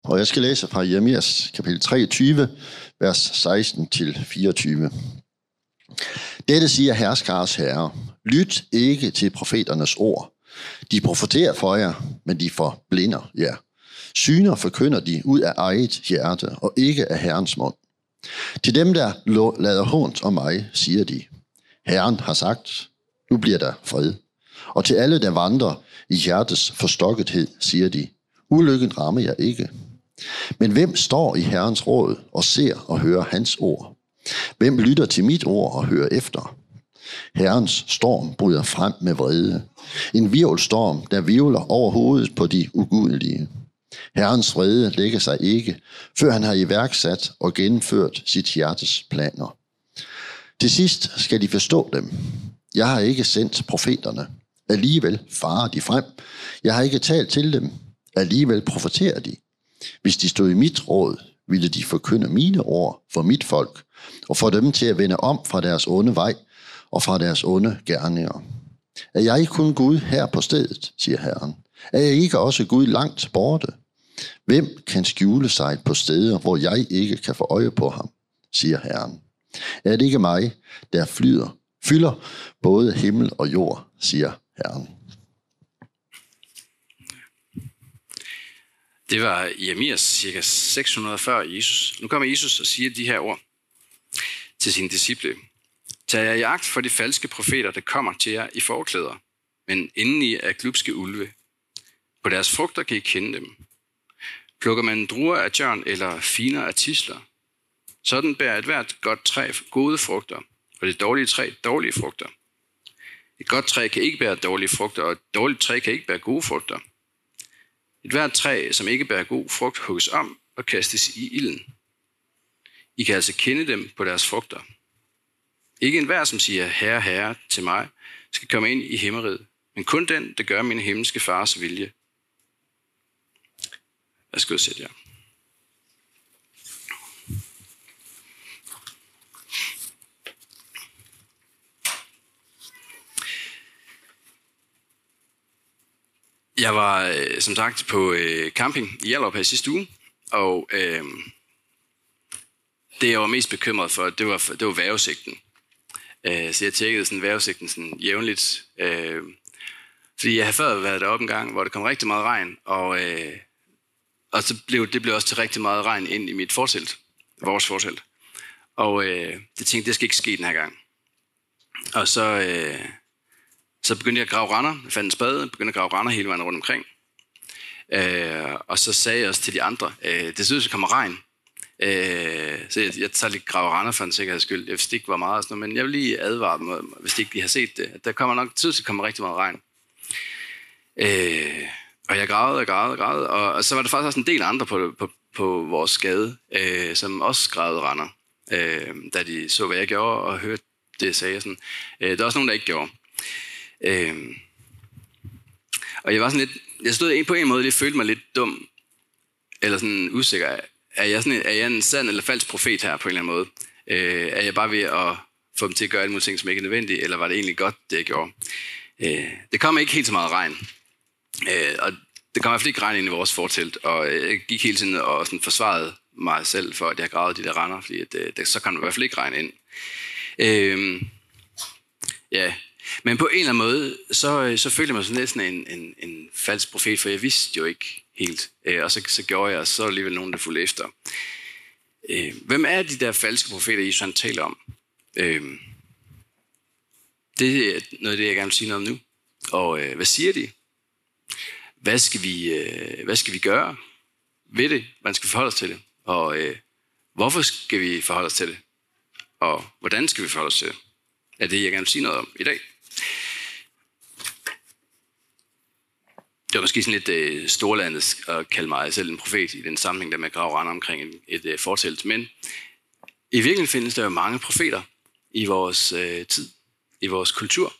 Og jeg skal læse fra Jeremias kapitel 23, vers 16-24. Dette siger herskars herre: Lyt ikke til profeternes ord. De profeterer for jer, men de forblinder jer. Syner forkynder de ud af eget hjerte, og ikke af Herrens mund. Til dem, der lader hånt om mig, siger de: Herren har sagt, nu bliver der fred. Og til alle, der vandrer i hjertes forstokkethed, siger de: Ulykken rammer jer ikke. Men hvem står i Herrens råd og ser og hører hans ord? Hvem lytter til mit ord og hører efter? Herrens storm bryder frem med vrede. En hvirvelstorm, der hvirvler over hovedet på de ugudelige. Herrens vrede lægger sig ikke, før han har iværksat og gennemført sit hjertes planer. Til sidst skal de forstå dem. Jeg har ikke sendt profeterne. Alligevel farer de frem. Jeg har ikke talt til dem. Alligevel profeterer de. Hvis de stod i mit råd, ville de forkynde mine ord for mit folk, og få dem til at vende om fra deres onde vej og fra deres onde gerninger. Er jeg ikke kun Gud her på stedet, siger Herren? Er jeg ikke også Gud langt borte? Hvem kan skjule sig på steder, hvor jeg ikke kan få øje på ham, siger Herren. Er det ikke mig, der fylder både himmel og jord, siger Herren. Det var Jeremias cirka 600 før Jesus. Nu kommer Jesus og siger de her ord til sine disciple. Tag jer i agt for de falske profeter, der kommer til jer i forklæder, men indeni er glubske ulve. På deres frugter kan I kende dem. Plukker man druer af tjørn eller finer af tisler, sådan bærer et hvert godt træ gode frugter, og det dårlige træ dårlige frugter. Et godt træ kan ikke bære dårlige frugter, og et dårligt træ kan ikke bære gode frugter. Et hvert træ, som ikke bærer god frugt, hugges om og kastes i ilden. I kan altså kende dem på deres frugter. Ikke enhver, som siger herre, herre til mig, skal komme ind i himmeriget, men kun den, der gør min himmelske fars vilje. Værsgo, sæt jer. Jeg var som sagt på camping i Hjallerup her sidste uge, og det jeg var mest bekymret for, det var vejrudsigten. Så jeg tjekkede sådan vejrudsigten sådan jævnligt, fordi jeg havde før været deroppe en gang, hvor der kom rigtig meget regn, og så blev det også til rigtig meget regn ind i mit fortelt, vores fortelt. Og det tænkte, det skal ikke ske den her gang. Og så begyndte jeg at grave render. Jeg fandt en spade, begyndte at grave render hele vejen rundt omkring. Og så sagde jeg også til de andre, det ser ud til at komme regn. Så jeg tager lidt grave render for en sikkerheds skyld. Jeg vidste ikke, hvor meget og sådan noget, men jeg vil lige advare dem, hvis de ikke har set det. Der kommer nok tid til at komme rigtig meget regn. Og jeg gravede, og så var der faktisk også en del andre på vores skade, som også gravede render, da de så, hvad jeg gjorde, og hørte det, jeg sagde. Sådan. Der er også nogen, der ikke gjorde. Og jeg var sådan lidt, jeg stod på en måde lidt, følte mig lidt dum, eller sådan usikker. Er jeg en sand eller falsk profet her på en eller anden måde? Er jeg bare ved at få dem til at gøre alle mulige ting, som ikke er nødvendige, eller var det egentlig godt, det jeg gjorde? Det kom ikke helt så meget regn. Og det kom i hvert fald ikke regn ind i vores fortelt, og jeg gik hele tiden og sådan forsvarede mig selv for, at jeg har gravet de der render, fordi så kan der i hvert fald ikke regne ind. Ja, men på en eller anden måde, så følte jeg mig sådan lidt sådan en falsk profet, for jeg vidste jo ikke helt. Og så gjorde jeg, og så alligevel nogen, der fulgte efter. Hvem er de der falske profeter, Jesus han taler om? Det er noget af det, jeg gerne vil sige noget om nu. Og hvad siger de? Hvad skal vi gøre ved det? Hvordan skal vi forholde os til det? Og hvorfor skal vi forholde os til det? Og hvordan skal vi forholde os til det? Er det, jeg gerne vil sige noget om i dag. Det var måske sådan lidt storlandet at kalde mig selv en profet i den sammenhæng, der med at grave render omkring et fortelt. Men i virkeligheden findes der jo mange profeter i vores tid, i vores kultur.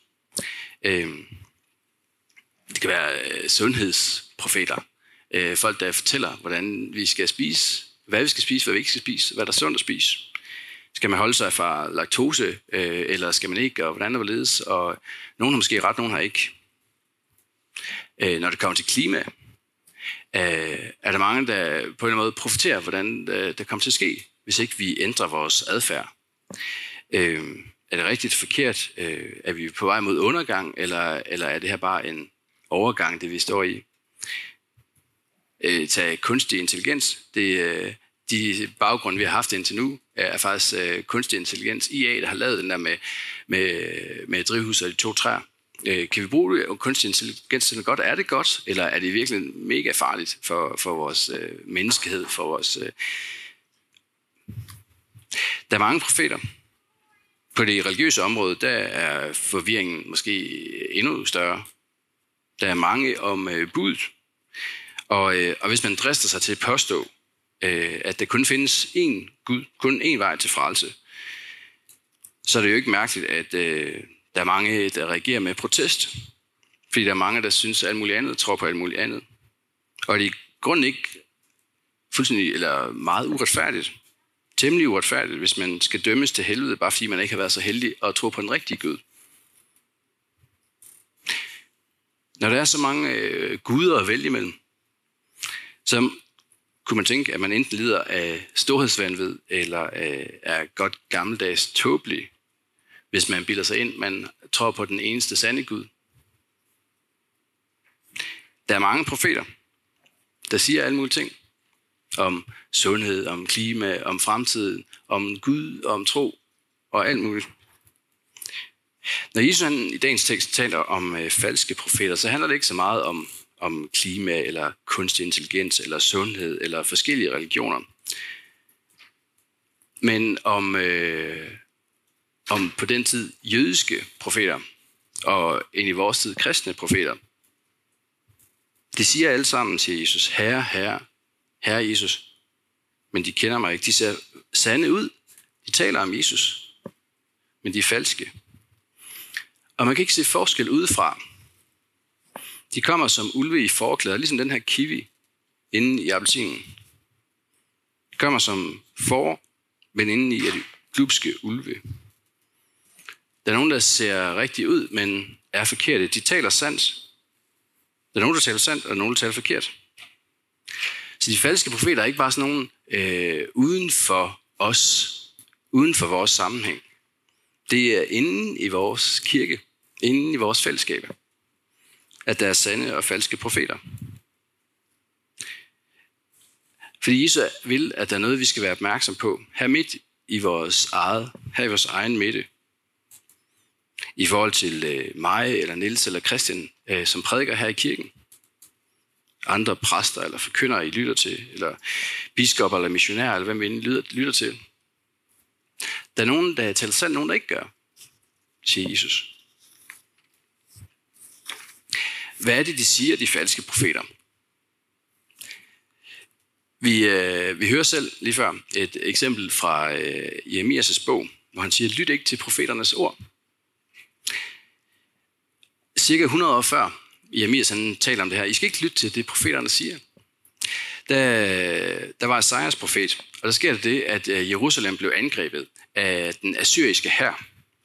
Det kan være sundhedsprofeter. Folk, der fortæller, hvordan vi skal spise, hvad vi skal spise, hvad vi ikke skal spise, hvad der er sundt at spise. Skal man holde sig fra laktose, eller skal man ikke, og hvordan der vil ledes? Og nogen har måske ret, nogen har ikke. Når det kommer til klima, er der mange, der på en eller anden måde profiterer, hvordan det kommer til at ske, hvis ikke vi ændrer vores adfærd. Er det rigtigt forkert? Er vi på vej mod undergang, eller er det her bare en overgang, det vi står i? Tag kunstig intelligens. De baggrunde, vi har haft indtil nu, er faktisk kunstig intelligens. IA, der har lavet den der med drivhus og de 2 træer. Kan vi bruge kunstig intelligens til noget godt? Er det godt, eller er det virkelig mega farligt for vores menneskehed, for vores... Der er mange profeter. På det religiøse område, der er forvirringen måske endnu større. Der er mange om budet. Og hvis man drister sig til at påstå, at der kun findes én Gud, kun én vej til frelse, så er det jo ikke mærkeligt, at der er mange, der reagerer med protest. Fordi der er mange, der synes alt muligt andet, tror på alt muligt andet. Og det er i grunden ikke fuldstændig eller meget uretfærdigt. Temmelig uretfærdigt, hvis man skal dømmes til helvede, bare fordi man ikke har været så heldig at tro på den rigtige Gud. Når der er så mange guder at vælge imellem, så kunne man tænke, at man enten lider af storhedsvanvid, eller er godt gammeldags tåbelig, hvis man bilder sig ind, man tror på den eneste sande Gud. Der er mange profeter, der siger alle mulige ting om sundhed, om klima, om fremtiden, om Gud, om tro og alt muligt. Når Jesus i dagens tekst taler om falske profeter, så handler det ikke så meget om klima, eller kunstig intelligens, eller sundhed, eller forskellige religioner. Men om på den tid jødiske profeter, og ind i vores tid kristne profeter. De siger alle sammen, siger Jesus, Herre, Herre, Herre Jesus. Men de kender mig ikke. De ser sande ud. De taler om Jesus. Men de er falske. Og man kan ikke se forskel udefra. De kommer som ulve i forklæder, ligesom den her kiwi inde i appelsinen. De kommer som får, men inde i er de glubske ulve. Der er nogen, der ser rigtig ud, men er forkerte. De taler sandt. Der er nogen, der taler sandt, og nogen, der taler forkert. Så de falske profeter er ikke bare sådan nogen uden for os, uden for vores sammenhæng. Det er inde i vores kirke, inde i vores fællesskaber, at der er sande og falske profeter. Fordi Jesus vil, at der er noget, vi skal være opmærksom på, her midt i vores egen midte. I forhold til mig, eller Niels, eller Christian, som prædiker her i kirken. Andre præster, eller forkyndere, I lytter til, eller biskopper, eller missionærer, eller hvem vi lytter til. Der er nogen, der taler sandt, nogen, der ikke gør, siger Jesus. Hvad er det, de siger, de falske profeter? Vi hører selv lige før et eksempel fra Jeremias' bog, hvor han siger, lyt ikke til profeternes ord. Cirka 100 år før Jeremias han taler om det her. I skal ikke lytte til det, profeterne siger. Der var Esajas profet, og der sker det, at Jerusalem blev angrebet af den assyriske hær.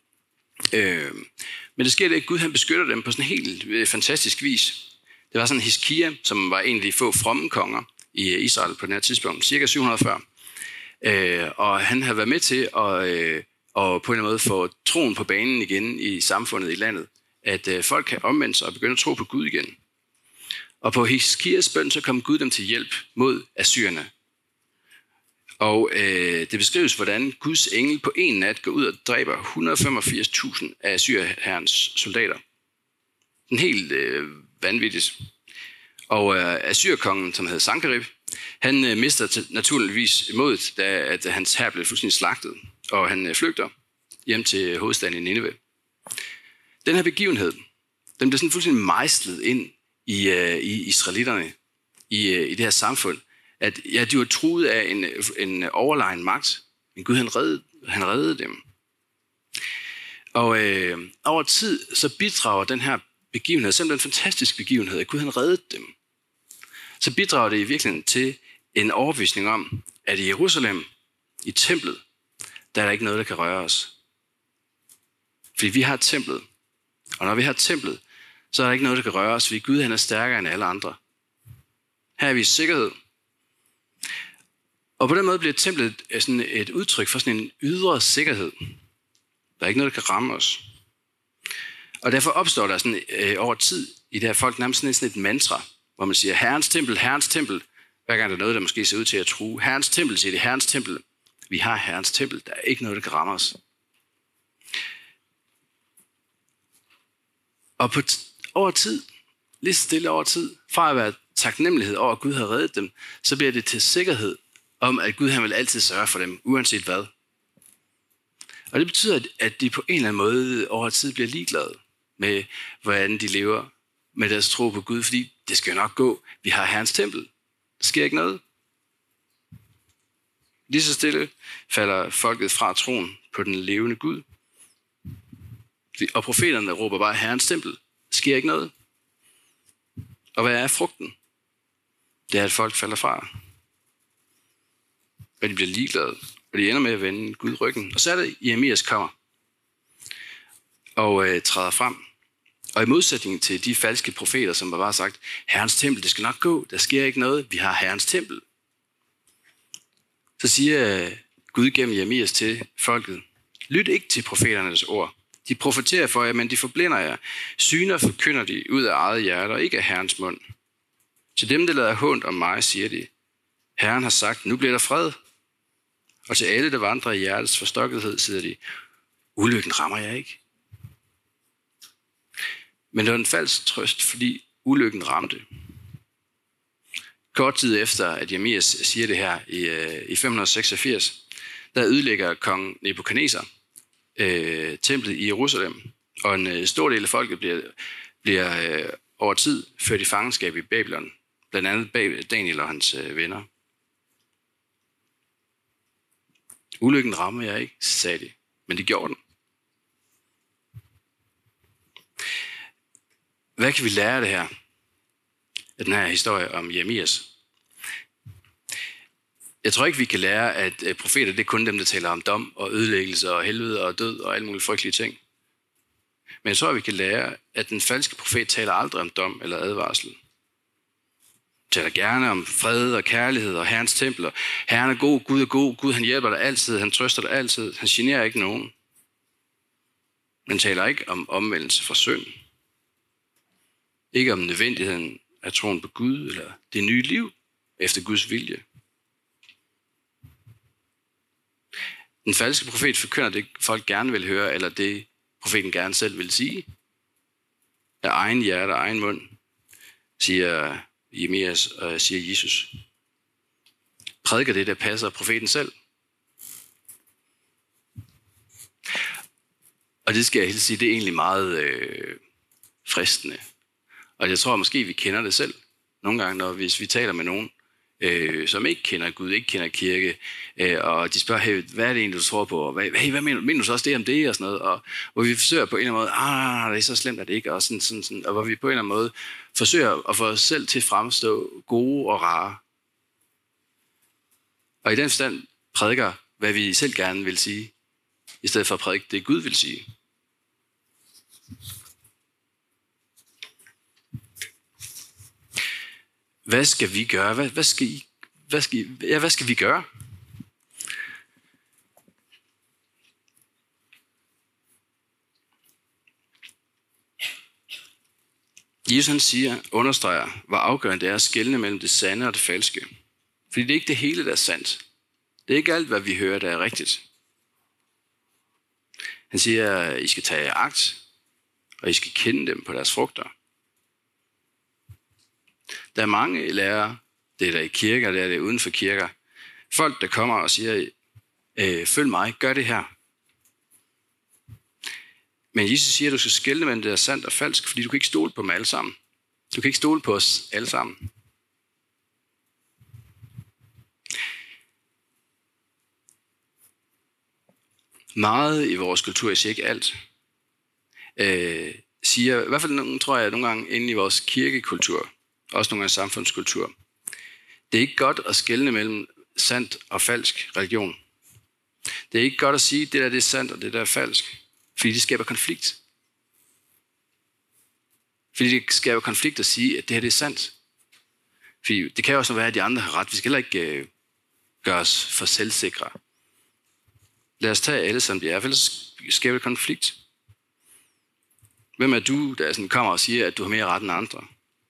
Men det sker det, at Gud han beskytter dem på sådan en helt fantastisk vis. Det var sådan Hiskia, som var en af de få fromme konger i Israel på den her tidspunkt, cirka 740. Og han havde været med til at på en eller anden måde få troen på banen igen i samfundet i landet. At folk kan omvende sig og begynde at tro på Gud igen. Og på Hiskias bøn, så kom Gud dem til hjælp mod assyrerne. Og det beskrives, hvordan Guds engel på en nat går ud og dræber 185.000 af assyrherrens soldater. Den helt vanvittigt. Og assyrkongen, som hed Sankerib, han mister naturligvis modet, da hans hær blev fuldstændig slagtet. Og han flygter hjem til hovedstaden i Nineve. Den her begivenhed, den blev sådan fuldstændig mejslet ind i israelitterne, i det her samfund, at ja, de var truet af en overlegen magt, men Gud han reddede dem. Og over tid, så bidrager den her begivenhed, simpelthen en fantastisk begivenhed, at Gud han reddede dem. Så bidrager det i virkeligheden til en overbevisning om, at i Jerusalem, i templet, der er der ikke noget, der kan røre os. Fordi vi har templet. Og når vi har templet, så er der ikke noget, der kan røre os, fordi Gud han er stærkere end alle andre. Her er vi i sikkerhed. Og på den måde bliver templet sådan et udtryk for sådan en ydre sikkerhed. Der er ikke noget, der kan ramme os. Og derfor opstår der sådan over tid i det her folk nærmest sådan et mantra, hvor man siger, Herrens tempel, Herrens tempel. Hver gang der er noget, der måske ser ud til at true. Herrens tempel, siger det, Herrens tempel. Vi har Herrens tempel. Der er ikke noget, der kan ramme os. Og over tid, lige stille over tid, fra at være taknemmelighed over, at Gud har reddet dem, så bliver det til sikkerhed om, at Gud han vil altid sørge for dem, uanset hvad. Og det betyder, at de på en eller anden måde over tid bliver ligeglade med, hvordan de lever med deres tro på Gud, fordi det skal jo nok gå. Vi har Herrens tempel. Der sker ikke noget. Lige så stille falder folket fra troen på den levende Gud. Og profeterne råber bare Herrens tempel. Der sker ikke noget. Og hvad er frugten? Det er, at folk falder fra. Og de bliver ligeglade. Og de ender med at vende Gud ryggen. Og så er det, Jeremias kommer og træder frem. Og i modsætning til de falske profeter, som bare har sagt, Herrens tempel, det skal nok gå, der sker ikke noget, vi har Herrens tempel. Så siger Gud gennem Jeremias til folket, lyt ikke til profeternes ord. De profeterer for jer, men de forblinder jer. Syner forkynder de ud af eget hjerte, og ikke af Herrens mund. Til dem, der lader hånt om mig, siger de, Herren har sagt, nu bliver der fred. Og til alle, der vandrer i hjertets forstokkethed, siger de, ulykken rammer jeg ikke. Men det var en falsk trøst, fordi ulykken ramte. Kort tid efter, at Jeremias siger det her i 586, der ødelægger kong Nebukadneser templet i Jerusalem, og en stor del af folket bliver over tid ført i fangenskab i Babylon, blandt andet Daniel og hans venner. Ulykken rammer jeg ikke, sagde de, men det gjorde den. Hvad kan vi lære af det her? Af den her historie om Jeremias? Jeg tror ikke, vi kan lære, at profeter, det er kun dem, der taler om dom og ødelæggelse og helvede og død og alle mulige frygtelige ting. Men jeg tror, vi kan lære, at den falske profet taler aldrig om dom eller advarsel. Han taler gerne om fred og kærlighed og Herrens templer. Herren er god, Gud er god, Gud han hjælper dig altid, han trøster dig altid, han generer ikke nogen. Men taler ikke om omvendelse fra synd. Ikke om nødvendigheden af troen på Gud eller det nye liv efter Guds vilje. Den falske profet forkynder det, folk gerne vil høre, eller det profeten gerne selv vil sige. Af egen hjerte og egen mund, siger Jeremias og siger Jesus. Prædiker det, der passer profeten selv. Og det skal jeg helst sige, det er egentlig meget fristende. Og jeg tror måske, vi kender det selv. Nogle gange, hvis vi taler med nogen, som ikke kender Gud, ikke kender kirke, og de spørger, hey, hvad er det egentlig, du tror på? Og hey, hvad mener du så også det om det? Og sådan noget. Og hvor vi forsøger på en eller anden måde, det er så slemt, at det ikke er sådan. Og hvor vi på en eller anden måde forsøger at få os selv til at fremstå gode og rare. Og i den forstand prædiker, hvad vi selv gerne vil sige, i stedet for at prædike det, Gud vil sige. Hvad skal vi gøre? Hvad skal vi gøre? Jesus han understreger, hvor afgørende det er at skelne mellem det sande og det falske. Fordi det er ikke det hele, der er sandt. Det er ikke alt, hvad vi hører, der er rigtigt. Han siger, at I skal tage agt, og I skal kende dem på deres frugter. Der er mange lærere, det er der i kirker, det er der uden for kirker. Folk, der kommer og siger, følg mig, gør det her. Men Jesus siger, at du skal skelne mellem det der sandt og falsk, fordi du kan ikke stole på dem alle sammen. Du kan ikke stole på os alle sammen. Meget i vores kultur, jeg siger ikke alt, siger, i hvert fald nogen, tror jeg, nogle gange inde i vores kirkekultur, også nogle gange samfundskultur. Det er ikke godt at skelne mellem sandt og falsk religion. Det er ikke godt at sige, at det der det er sandt, og det der er falsk. Fordi det skaber konflikt. Fordi det skaber konflikt at sige, at det her det er sandt. Fordi det kan jo også være, at de andre har ret. Vi skal heller ikke gøre os for selvsikre. Lad os tage alle, som de er, for ellers skaber det konflikt. Hvem er du, der sådan kommer og siger, at du har mere ret end andre?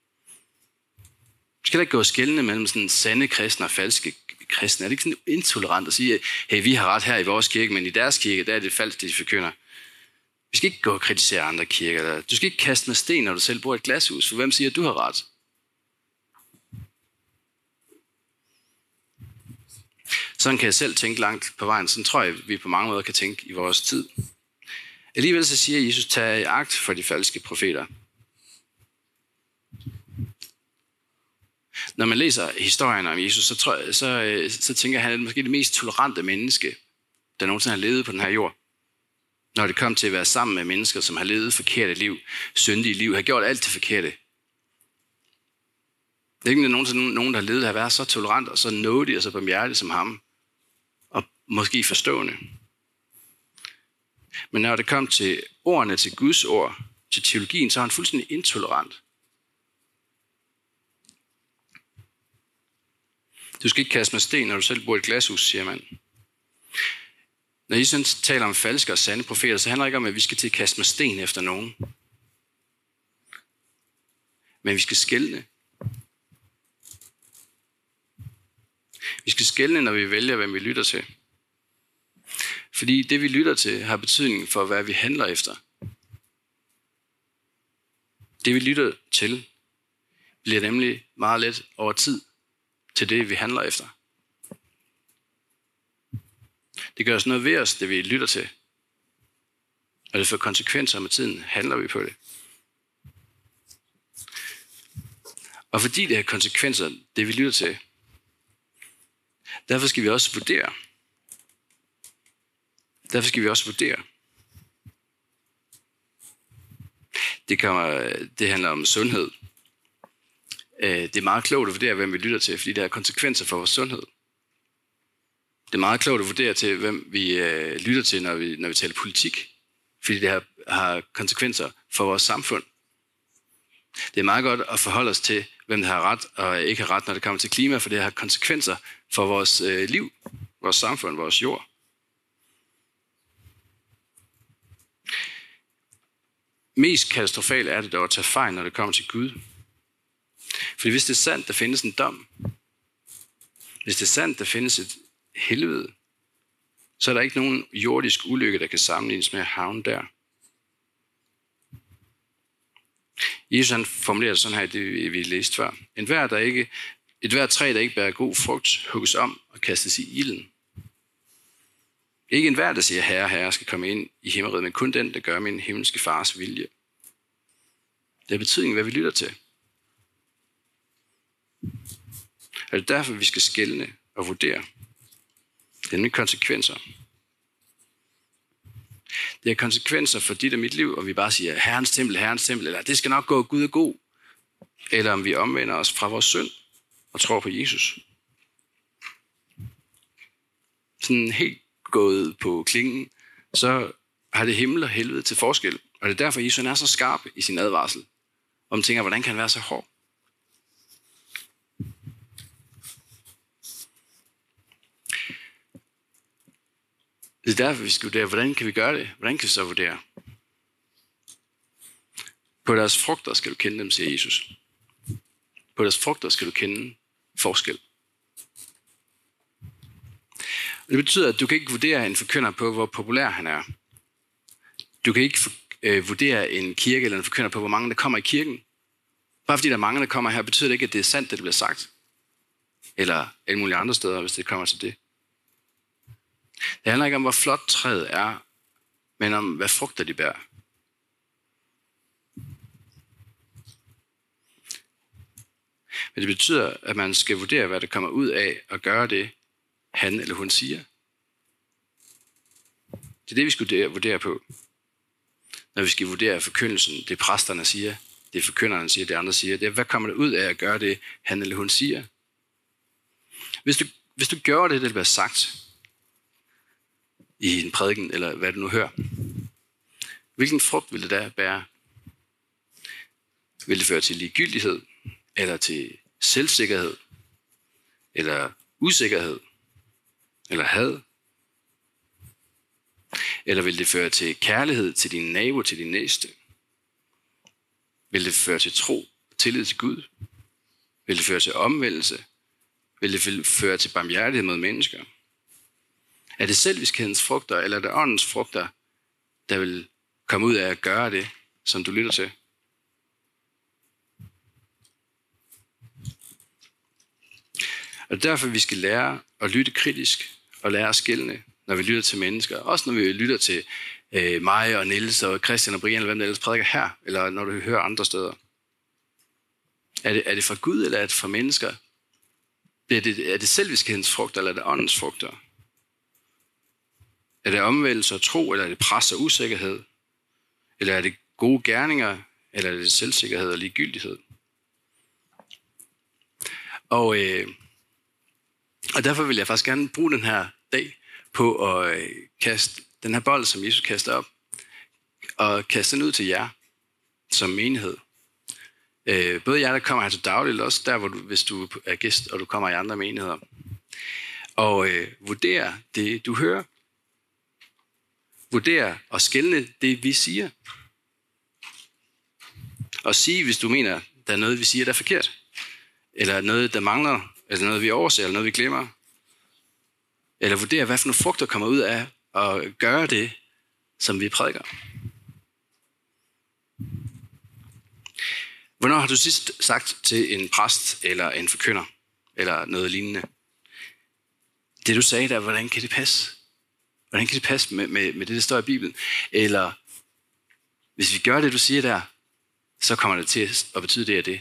Vi skal da ikke gå skældende mellem sådan sande kristne og falske kristne. Er det ikke sådan intolerant at sige, hey, vi har ret her i vores kirke, men i deres kirke, der er det falsk, det de forkynder. Vi skal ikke gå og kritisere andre kirker. Du skal ikke kaste med sten, når du selv bor i et glashus, for hvem siger, at du har ret? Sådan kan jeg selv tænke langt på vejen. Sådan tror jeg, vi på mange måder kan tænke i vores tid. Alligevel så siger Jesus, tag i agt for de falske profeter. Når man læser historien om Jesus, så tænker jeg, at han er måske det mest tolerante menneske, der nogensinde har levet på den her jord. Når det kom til at være sammen med mennesker, som har levet forkerte liv, syndige liv, har gjort alt det forkerte. Det er ikke nogen, der har levet, der har været så tolerant og så nådig og så barmhjertig som ham. Og måske forstående. Men når det kom til ordene, til Guds ord, til teologien, så er han fuldstændig intolerant. Du skal ikke kaste med sten, når du selv bor i et glashus, siger man. Når Jesus taler om falske og sande profeter, så handler det ikke om, at vi skal til at kaste med sten efter nogen. Men vi skal skelne. Vi skal skelne, når vi vælger, hvem vi lytter til. Fordi det, vi lytter til, har betydning for, hvad vi handler efter. Det, vi lytter til, bliver nemlig meget let over tid til det, vi handler efter. Det gør også noget ved os, det vi lytter til. Og det får konsekvenser med tiden, handler vi på det. Og fordi det har konsekvenser, det vi lytter til, derfor skal vi også vurdere. Det handler om sundhed. Det er meget klogt at vurdere, hvem vi lytter til, fordi det har konsekvenser for vores sundhed. Det er meget klogt at vurdere til, hvem vi lytter til, når vi taler politik, fordi det har konsekvenser for vores samfund. Det er meget godt at forholde os til, hvem der har ret og ikke har ret, når det kommer til klima, for det har konsekvenser for vores liv, vores samfund, vores jord. Mest katastrofalt er det dog at tage fejl, når det kommer til Gud. Fordi hvis det er sandt, der findes en dom, hvis det er sandt, der findes et helvede, så er der ikke nogen jordisk ulykke, der kan sammenlignes med at havne der. Jesus han formulerer det sådan her, det vi læste før. Et hvert træ, der ikke bærer god frugt, hugges om og kastes i ilden. Ikke enhver, der siger, herre, herre, skal komme ind i himmeriget, men kun den, der gør min himmelske fars vilje. Det er betydningen, hvad vi lytter til. Og det er derfor, vi skal skelne og vurdere. Det er nemlig konsekvenser. Det er konsekvenser for dit og mit liv, om vi bare siger, Herrens tempel, eller det skal nok gå, Gud er god. Eller om vi omvender os fra vores synd og tror på Jesus. Sådan helt gået på klingen, så har det himmel og helvede til forskel. Og det er derfor, Jesus er så skarp i sin advarsel. Og man tænker, hvordan kan han være så hård? Det er derfor, vi skal vurdere, hvordan kan vi gøre det? Hvordan kan vi så vurdere? På deres frugter skal du kende dem, siger Jesus. På deres frugter skal du kende forskel. Det betyder, at du kan ikke vurdere en forkynder på, hvor populær han er. Du kan ikke vurdere en kirke eller en forkynder på, hvor mange der kommer i kirken. Bare fordi der er mange, der kommer her, betyder det ikke, at det er sandt, det bliver sagt. Eller alle mulige andre steder, hvis det kommer til det. Det handler ikke om, hvor flot træet er, men om, hvad frugter de bærer. Men det betyder, at man skal vurdere, hvad der kommer ud af at gøre det, han eller hun siger. Det er det, vi skal vurdere på. Når vi skal vurdere forkyndelsen, det præsterne siger, det forkynderne siger, det andre siger, det er, hvad kommer der ud af at gøre det, han eller hun siger. Hvis du gør det, der bliver sagt i en prædiken, eller hvad du nu hører, hvilken frugt vil det da bære? Vil det føre til ligegyldighed, eller til selvsikkerhed, eller usikkerhed, eller had? Eller vil det føre til kærlighed til din nabo, til din næste? Vil det føre til tro, tillid til Gud? Vil det føre til omvendelse? Vil det føre til barmhjertighed mod mennesker? Er det selviskheden frugter, eller er det åndens frugter, der vil komme ud af at gøre det, som du lytter til? Og derfor vi skal lære at lytte kritisk og lære at skelne, når vi lytter til mennesker. Også når vi lytter til mig og Niels og Christian og Brian, eller hvem der ellers prædiker her, eller når du hører andre steder. Er det fra Gud, eller er det fra mennesker? Er det selviskehedens frugter, eller er det åndens frugter? Er det omvendelse og tro, eller er det pres og usikkerhed? Eller er det gode gerninger, eller er det selvsikkerhed og ligegyldighed? Og derfor vil jeg faktisk gerne bruge den her dag på at kaste den her bold, som Jesus kaster op, og kaste den ud til jer som menighed. Både jer, der kommer her til daglig, eller også der, hvor hvis du er gæst, og du kommer i andre menigheder. Og vurdere det, du hører. Vurdere og skelne det, vi siger. Og sige, hvis du mener, der er noget, vi siger, der er forkert. Eller noget, der mangler, eller noget, vi overser, eller noget, vi glemmer. Eller vurdere, hvad for nogle frugter kommer ud af at gøre det, som vi prædiker. Hvornår har du sidst sagt til en præst, eller en forkynder, eller noget lignende? Det du sagde der, hvordan kan det passe? Hvordan kan det passe med det, der står i Bibelen? Eller, hvis vi gør det, du siger der, så kommer det til at betyde det og det.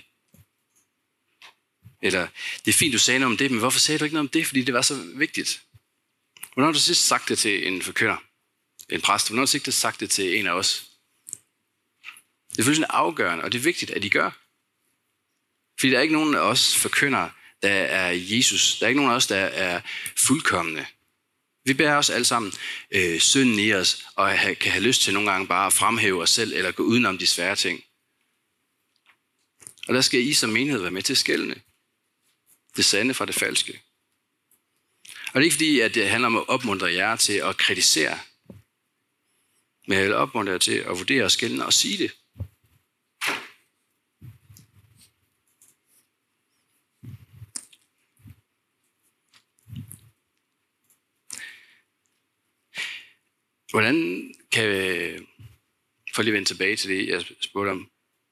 Eller, det er fint, du sagde noget om det, men hvorfor sagde du ikke noget om det? Fordi det var så vigtigt. Hvornår har du sidst sagt det til en forkynder? En præst? Hvornår har du sidst sagt det til en af os? Det er fuldstændig afgørende, og det er vigtigt, at I gør. Fordi der er ikke nogen af os forkyndere, der er Jesus. Der er ikke nogen af os, der er fuldkomne. Vi bærer os alle sammen synden i os, og kan have lyst til nogle gange bare at fremhæve os selv, eller gå udenom de svære ting. Og der skal I som menighed være med til at skelne det sande fra det falske. Og det er ikke fordi, at det handler om at opmuntre jer til at kritisere, men jeg vil opmuntre jer til at vurdere og skelne og sige det. Hvordan kan vi, for lige at vende tilbage til det, jeg spurgte om,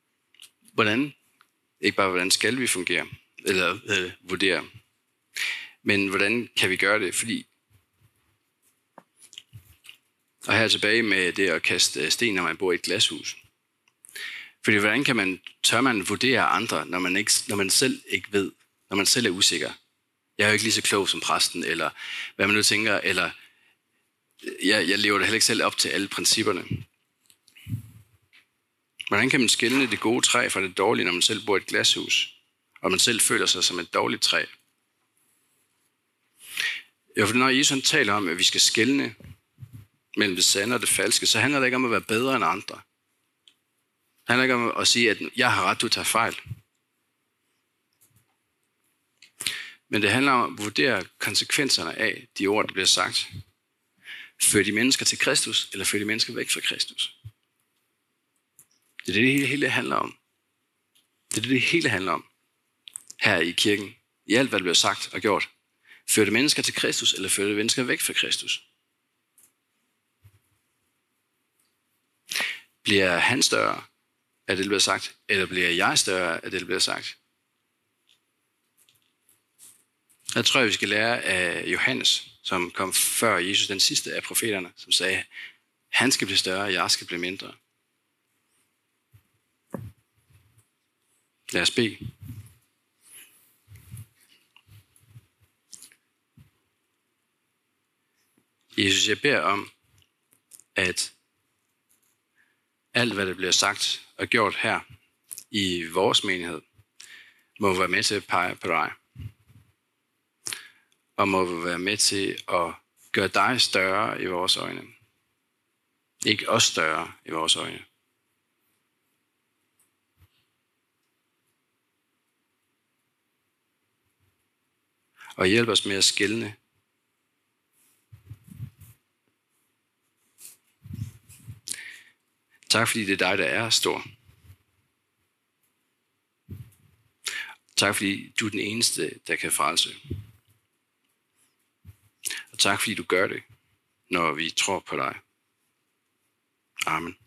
ikke bare hvordan skal vi fungere, eller vurdere, men hvordan kan vi gøre det, fordi, og her tilbage med det at kaste sten, når man bor i et glashus. Fordi hvordan tør man vurdere andre, når man selv ikke ved, når man selv er usikker? Jeg er jo ikke lige så klog som præsten, eller hvad man nu tænker, eller jeg lever da heller ikke selv op til alle principperne. Hvordan kan man skelne det gode træ fra det dårlige, når man selv bor i et glashus, og man selv føler sig som et dårligt træ? Jo, for når Jesus taler om, at vi skal skelne mellem det sande og det falske, så handler det ikke om at være bedre end andre. Det handler ikke om at sige, at jeg har ret, du tager fejl. Men det handler om at vurdere konsekvenserne af de ord, der bliver sagt. Fører de mennesker til Kristus, eller fører de mennesker væk fra Kristus? Det er det hele handler om. Det er det hele handler om her i kirken. I alt, hvad der bliver sagt og gjort. Fører det mennesker til Kristus, eller fører det mennesker væk fra Kristus? Bliver han større af det, der bliver sagt, eller bliver jeg større af det, der bliver sagt? Jeg tror, vi skal lære af Johannes, som kom før Jesus, den sidste af profeterne, som sagde, han skal blive større, og jeg skal blive mindre. Lad os bede. Jesus, jeg beder om, at alt, hvad der bliver sagt og gjort her i vores menighed, må være med til at pege på dig. Og må være med til at gøre dig større i vores øjne. Ikke os større i vores øjne. og hjælp os med at skelne. Tak fordi det er dig, der er stor. Tak fordi du er den eneste, der kan frelse. Og tak fordi du gør det, når vi tror på dig. Amen.